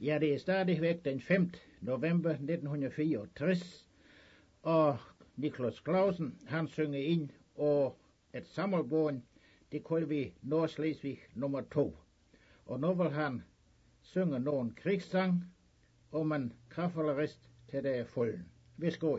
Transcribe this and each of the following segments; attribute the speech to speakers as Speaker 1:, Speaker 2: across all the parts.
Speaker 1: Ja, det er stadigvæk den 5. november 1964, og Niklas Clausen, han synger ind og et sammelbånd, det kalder vi Nordslesvig nummer 2. Og nu vil han synge nogle krigssang om en kaffelerist til det fulden. Værsgo.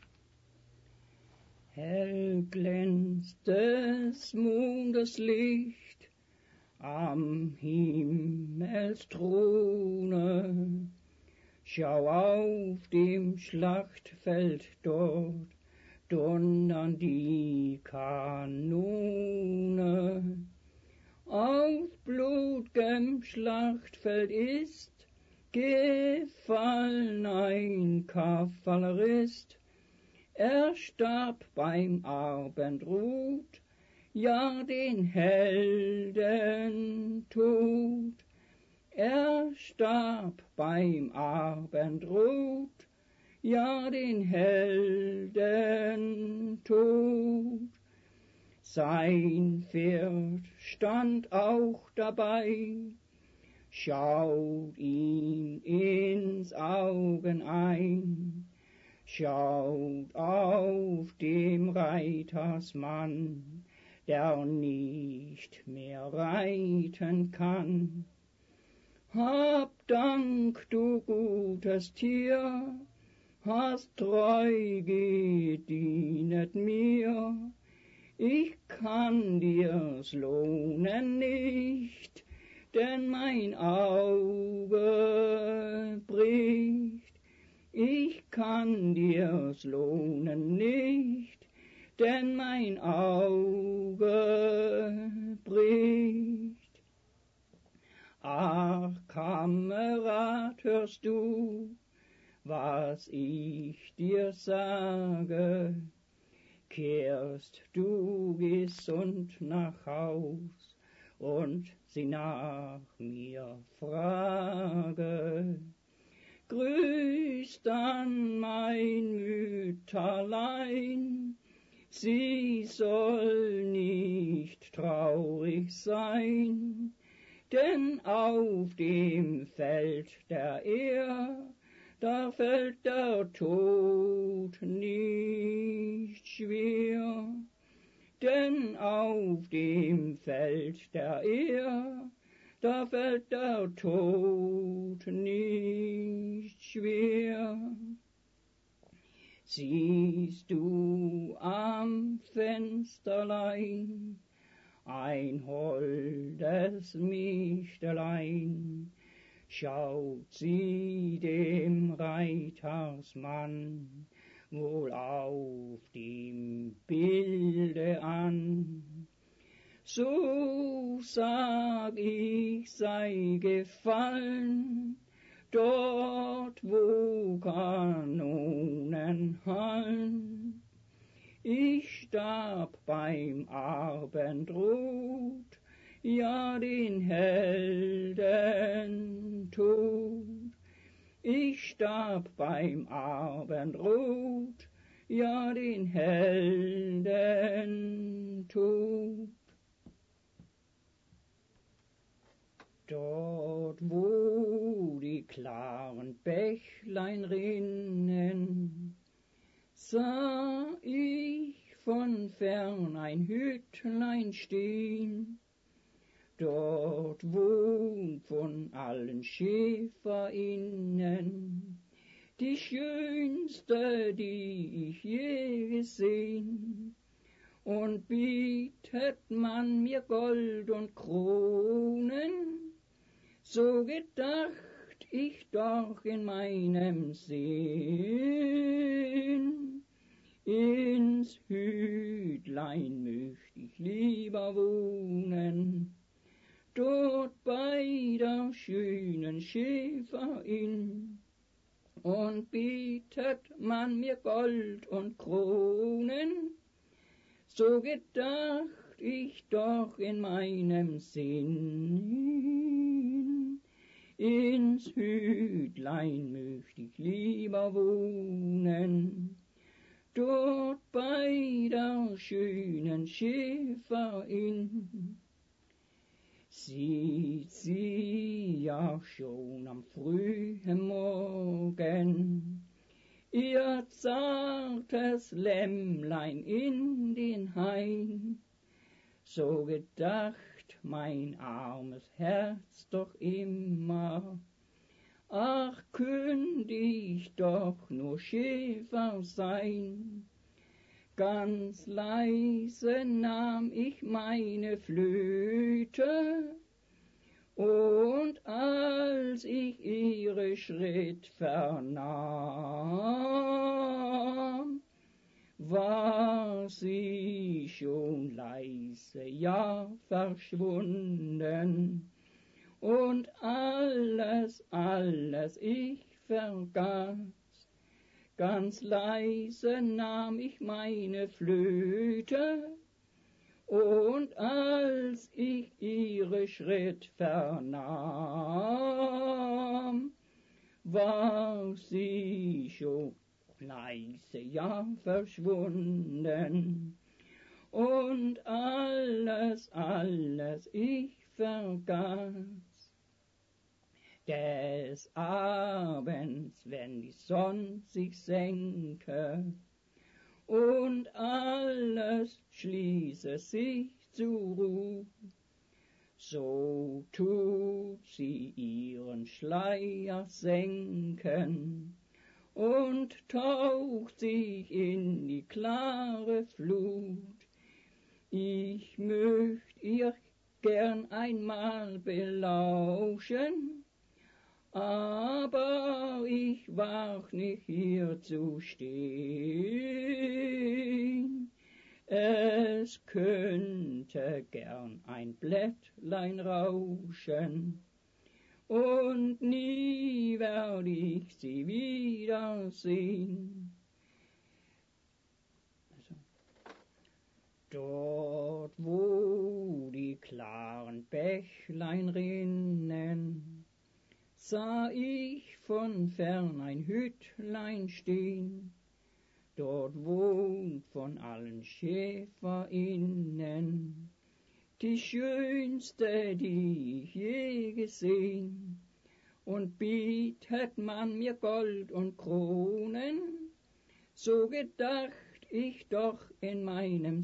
Speaker 2: Hell glänzt des Mondes Licht am Himmels Throne. Schau auf dem Schlachtfeld dort, donnern die Kanone. Auf blut'gem Schlachtfeld ist gefallen ein Kavallerist. Er starb beim Abendrot, ja den Heldentod. Er starb beim Abendrot, ja den Heldentod. Sein Pferd stand auch dabei, schaut ihn ins Augen ein, schaut auf dem Reitersmann, der nicht mehr reiten kann. Hab Dank, du gutes Tier, hast treu gedienet mir. Ich kann dir's lohnen nicht, denn mein Auge bricht. Ich kann dir's lohnen nicht, denn mein Auge bricht. Ach, Kamerad, hörst du, was ich dir sage? Kehrst du gesund nach Haus und sie nach mir frage. Grüß dann mein Mütterlein, sie soll nicht traurig sein, denn auf dem Feld der Ehr, da fällt der Tod nicht schwer. Denn auf dem Feld der Ehr, da fällt der Tod nicht schwer. Siehst du am Fensterlein ein holdes Michterlein, schaut sie dem Reitersmann wohl auf dem Bilde an. So sag ich, sei gefallen, dort wo Kanonen hallen. Ich starb beim Abendrot, ja den Heldentod. Ich starb beim Abendrot, ja den Heldentod. Dort wo die klaren Bächlein rinnen, sah ich von fern ein Hütlein stehn. Dort wohnt von allen Schäferinnen die schönste, die ich je gesehen. Und bietet man mir Gold und Kronen, so gedacht ich doch in meinem Sinn. Ins Hütlein möcht ich lieber wohnen, dort bei der schönen Schäferin. Und bietet man mir Gold und Kronen, so gedacht ich doch in meinem Sinn. Ins Hütlein möcht ich lieber wohnen, dort bei der schönen Schäferin. Sieht sie ja schon am frühen Morgen, ihr zartes Lämmlein in den Hain, so gedacht mein armes Herz doch immer, ach, könnt ich doch nur Schäfer sein. Ganz leise nahm ich meine Flöte, und als ich ihre Schritt vernahm, war sie schon leise, ja, verschwunden, und alles ich vergaß. Ganz leise nahm ich meine Flöte, und als ich ihre Schritt vernahm, war sie schon leise, ja, verschwunden, und alles ich vergaß. Des Abends, wenn die Sonne sich senke, und alles schließe sich zur Ruh, so tut sie ihren Schleier senken und taucht sich in die klare Flut. Ich möcht ihr gern einmal belauschen, aber ich wag nicht hier zu stehen. Es könnte gern ein Blättlein rauschen, und nie werd ich sie wiedersehen. Dort, wo die klaren Bächlein rinnen, sah ich von fern ein Hüttlein stehn. Dort wohnt von allen Schäferinnen die schönste, die ich je gesehen. Und bietet man mir Gold und Kronen, so gedacht ich doch in meinem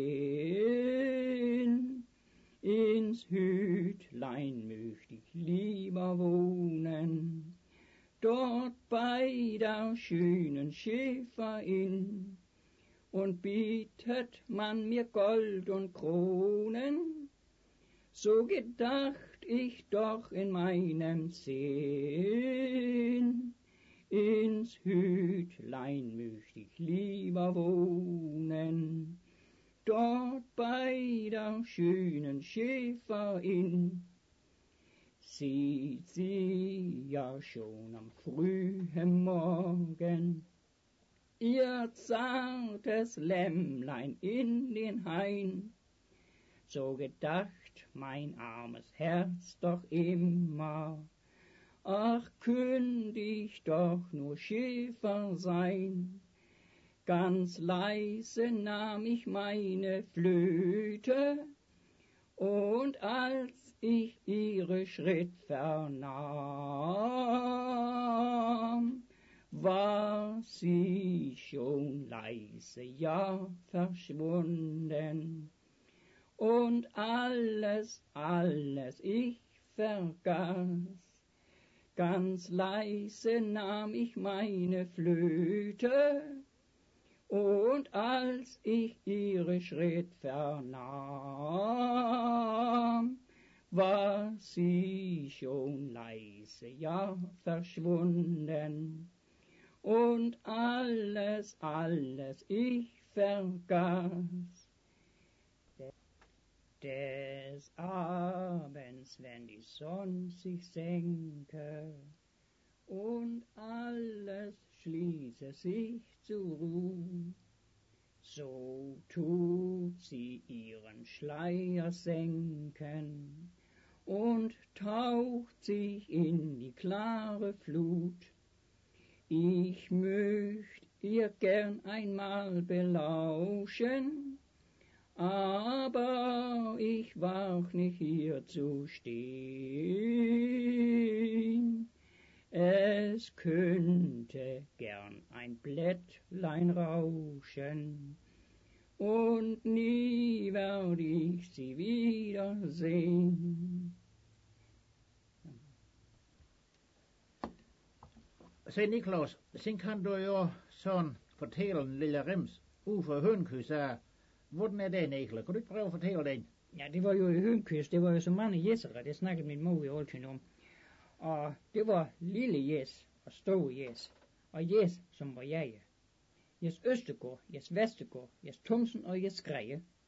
Speaker 2: Sinn, ins Hütlein möcht ich lieber wohnen, dort bei der schönen Schäferin. Und bietet man mir Gold und Kronen, so gedacht ich doch in meinem Sinn, ins Hütlein möcht ich lieber wohnen, dort bei der schönen Schäferin. Sieht sie ja schon am frühen Morgen ihr zartes Lämmlein in den Hain, so gedacht mein armes Herz doch immer, ach, könnt ich doch nur Schäfer sein. Ganz leise nahm ich meine Flöte, und als ich ihre Schritt vernahm, war sie schon leise, ja, verschwunden, und alles ich vergaß. Ganz leise nahm ich meine Flöte, und als ich ihre Schritt vernahm, war sie schon leise, ja, verschwunden, und alles ich vergaß. Des Abends, wenn die Sonne sich senke, und alles schließe sich zur Ruh, so tut sie ihren Schleier senken und taucht sich in die klare Flut. Ich möcht ihr gern einmal belauschen, aber ich wag nicht hier zu stehen. Blättlein rauschen und nie werd ich sie wiedersehen.
Speaker 1: Se Niklaus, sen kan du jo sådan fortælle en lille rems ud for Hønkys af, hvordan er den egentlig? Kan du ikke prøve at fortælle den?
Speaker 2: Ja, det var jo i Hønkys, det var jo så mange jæsere, det snakkede min mor jo altid om. Og det var lille jæs og store jæs, og jæs som var jæger. Jes Østergaard, Jes Vestergaard, Jes Thomsen og Jes Skreje.